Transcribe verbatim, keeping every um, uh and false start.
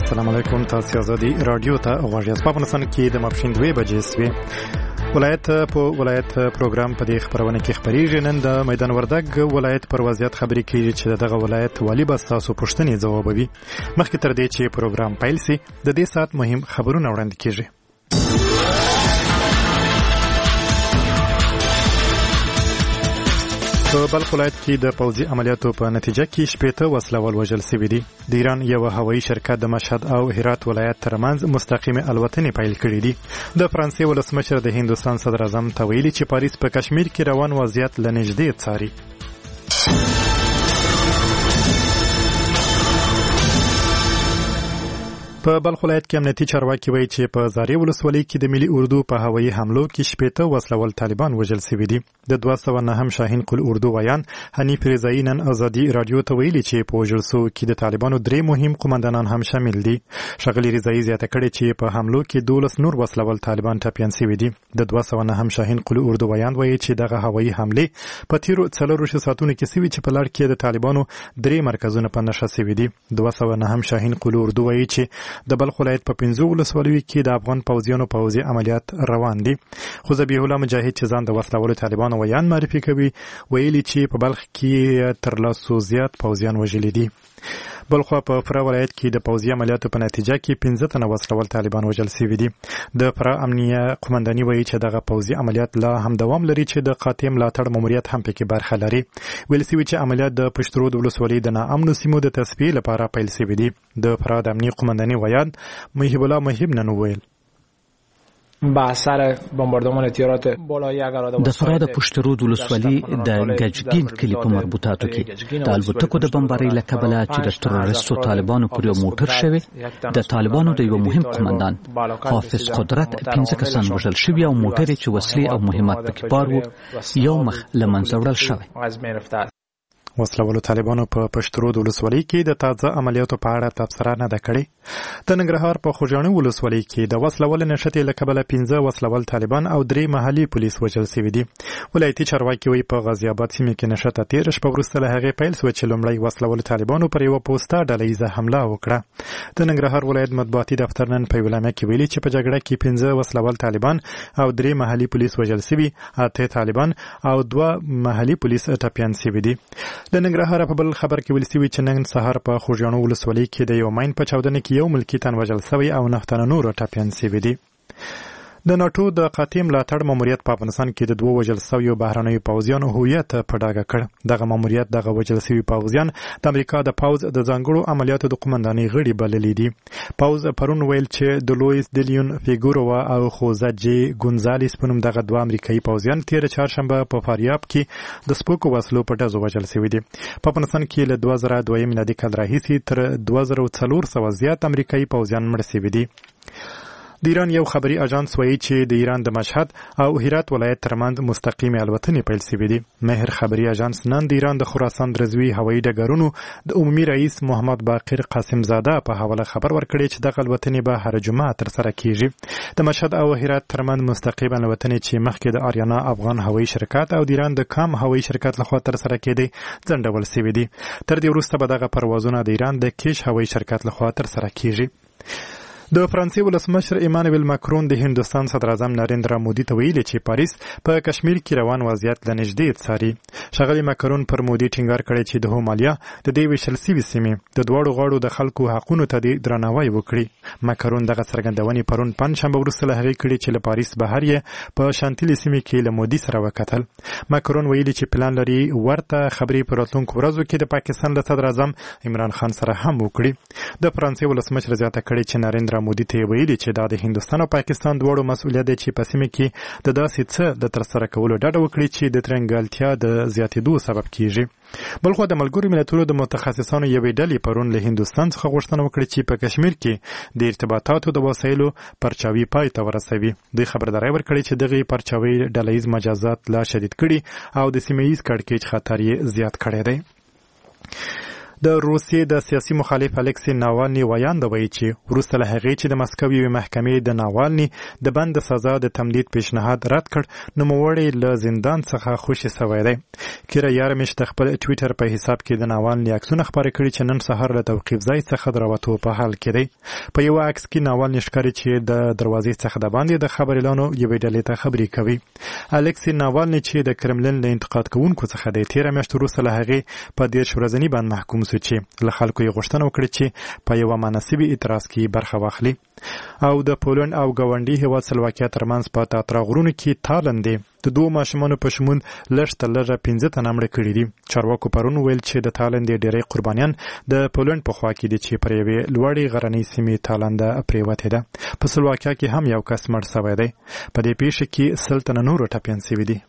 السلام علیکم. تاسو آزادي رادیو ته غواړئ. په افغانستان کې د ماپښین دوه بجې سوي ولایت په ولایت پروګرام په دې خبرونه کې خبريږي. نن د میدان وردګ ولایت پر وضعیت خبرې کیږي چې دغه ولایت والی به تاسو پوښتنې ځوابوي. مخکې تر دې چې پروګرام پیل شي د دې سات مهم خبرونه وړاندې کیږي. په بلخ ولایت کې د پوځي عملیاتو په نتیجه کې شپېته وسلوال وژل شوي دي. د ایران یو هوایي شرکت د مشهد او هرات ولایت ترمنځ مستقیمه الوتنې پیل کړې دي. د فرانسې ولسمشر د هندوستان صدر اعظم ته ویلي چې پاریس په کشمیر کې روان وضعیت له نږدې څاري. په بلخ ولایت کې امنیتي چارواکي وایي چې په زارې ولسوالۍ کې د ملي اردو په هوایي حملو کې شپېته وسلوال طالبان وژل شوي دي. د دوه سوه نهم شاهین قل اردو ویان حنیف رضایي نن ازادي رادیو ته ویلي چې په وژل شوو کې د طالبانو درې مهم قومندانان هم شامل دي. ښاغلي رضایي زیاته کړې چې په حملو کې دولس نور وسلوال طالبان ټپیان شوي دي. د دوه سوه نهم شاهین قل اردو ویان وایي چې دغه هوایي حملې په تیرو څلورو ساعتونو کې شوي چې په لړ کې د طالبانو درې مرکزونه په نښه شوي دي. دوه سوه نهم شاهین قل اردو وایي چې د بلخ ولایت په پنځو ولسوالیو کې د افغان پوځیانو پوځي عملیات روان دي. خو ذبیح الله مجاهد چې ځان د وسلوالو طالبانو ویان معرفي کوي ویلي چې په بلخ کې تر لسو زیات پوځیان وژلي دي. بلخ په فرا ولایت کې د پوځي عملیاتو په نتیجه کې پنځه تنه وسلوال طالبان وژل شوي دي. د فرا امنیه قومنداني وایي چې دغه پوځي عملیات لا هم دوام لري چې د قاطع ملاتړ ماموریت هم پکې برخه لري. ویل شوي چې عملیات د پشترود ولسوالۍ د ناامنو سیمو د تصفیې لپاره پیل شوي دي. د فرا د امنیه قومنداني ویان محب الله محب نن وویل با اثر بمباردمان تیارات بالای اگراده د فرا د پشترود ولسوالۍ د ګجګین کلي په مربوطاتو کې د الوتکو د بمبارۍ له کبله چې د تروریستو طالبانو پر یو موټر شوی د طالبانو د یو مهم قومندان حافظ قدرت پنځه کسان وژل شوي او موټر چې وسلې او مهمات پکې بار وو یو مخ له منځه وړل شوی. وسلوالو طالبانو په پشترود ولسوالۍ کې د تازه عملیاتو په اړه تبصره نه ده کړې. د ننګرهار په خوږاڼي ولسوالۍ کې د وسلوال نښتې له کبله پنځه وسلوال طالبان او درې محلي پولیس وژل شوي دي. ولایتي چارواکي وایي په غازي آباد سیمه کې نښته تېره شپه وروسته له هغې پیل شوه چې لومړی وسلوالو طالبانو پر یوه پوسته ډله ییزه حمله وکړه. د ننګرهار ولایت مطبوعاتي دفتر نن په اعلامیه کې ویلي چې په جګړه کې پنځه وسلوال طالبان او درې محلي پولیس وژل شوي، اته طالبان او دوه محلي پولیس ټپیان شوي دي. د ننګرهار په بل خبر کې ویل شوي چې نن سهار په خوږاڼو ولسوالۍ کې د یو ماین په چاودنه کې یو ملکي تن وژل شوی او نه تنه نور ټپیان شوي دي. د ناټو د قاطع ملاتړ ماموریت په افغانستان کې د دوه وژل شویو بهرنیو پوځیانو هویت په ډاګه کړ. دغه ماموریت دغه وژل شوي پوځیان د امریکا د پوځ د ځانګړو عملیاتو د قومندانۍ غړي بللي دي. پوځ پرون ویل چې د لویس دیلیون فیګوروا او خوزه جي ګونزاليس په نوم دغه دوه امریکایي پوځیان تېره چهارشنبه په فاریاب کې د سپوکو وسلو په ډزو وژل شوي دي. په افغانستان کې له دوه زره دوه میلادي کال راهیسې تر دوه زره څلور سوه زیات امریکایي پوځیان مړه شوي دي. د ایران یو خبري اژانس وایي چې د ایران د مشهد او هرات ولایت ترمنځ مستقیمه الوتنې پیل شوې دي. مهر خبري اژانس نن د ایران د خراسان د رضوي هوایي ډګرونو د عمومي رئیس محمد باقر قاسم زاده په حواله خبر ورکړی چې دغه الوتنې به هر جمعه ترسره کیږي. د مشهد او هرات ترمنځ مستقیمه الوتنې چې مخکې د آریانا افغان هوایي شرکت او د ایران د کام هوایي شرکت لخوا ترسره کېدې ځنډول شوې دي. تر دې وروسته به دغه پروازونه د ایران د کیش هوایي شرکت لخوا ترسره کیږي. د فرانسې ولسمشر ایمانوئل ماکرون د هندوستان صدر اعظم نریندرا مودي ته ویلي چې پاریس په کشمیر کې روان وضعیت له نږدې څاري. ښاغلي ماکرون پر مودي ټینګار کړی چې د هومالیا د دې ویشل شوي سیمې د دواړو غاړو د خلکو حقونو ته درناوی وکړي. ماکرون دغه څرګندونې پرون پنجشنبه وروسته له هغې کړې چې له پاریس بهر یې په شانتلي سیمې کې له مودي سره وکتل. ماکرون ویلي چې پلان لري ورته خبرې په راتلونکو ورځو کې د پاکستان له صدر اعظم عمران خان سره هم وکړي. د فرانسې ولسمشر زیاته کړې چې نریندرا مودي ته ویلي چې دا د هندوستان او پاکستان دواړو مسؤلیت دی چې په سیمه کې د داسې څه د ترسره کولو ډډه وکړي چې د ترنګالتیا د زیاتېدو سبب کیږي. بلخو د ملګرو ملتونو د متخصصانو یوې ډلې پرون له هندوستان څخه غوښتنه وکړه چې په کشمیر کې د ارتباطاتو د وسایلو پرچاوي پای ته ورسوي. دوی خبرداری ورکړي چې دغه پرچاوي ډلهییز مجازات لا شدید کړي او د سیمه ییز کړکېچ خطر یې زیات کړی دی. د روسیې د سیاسي مخالف الکسی ناوالني ویاند وایي چې وروسته له هغې چې د مسکو یوې محکمې د ناوالني د بند سزا د تمدید پیشنهاد رد کړ، نوموړی له زندان څخه خوشي سوی دی. کیرا یارمیش د خپل ټویټر په حساب کې د ناوالني عکسونه خپاره کړي چې نن سهار له توقیف ځای څخه د راوتو په حال کې دی. په یو عکس کې ناوالني ښکاري چې د دروازې څخه د باندې د خبر اعلانو یوې ډلې ته خبرې کوي. الکسی ناوالني چې د کرملین له انتقاد کوونکو څخه دی، تېره میاشت وروسته له هغې په دېرش ورځني بند محکوم شو چې له خلکو یې غوښتنه وکړه چې په یوه مناسبي اعتراض کې برخه واخلي. او د پولنډ او ګاونډي هېواد سلواکیا ترمنځ په تاترا غرونو کې تالندې د دوو ماشومانو په شمول لږ تر لږه پنځه تنه مړه کړي دي. چارواکو پرون ویل چې د تالندې ډېری قربانیان د پولنډ په خوا کې دي چې پر یوې لوړې غرنۍ سیمې تالنده پرېوتې ده. په سلواکیا کې هم یو کس مړ سوی دی. په دې پیښه کې سل تنه نور ټپیان سوي دي.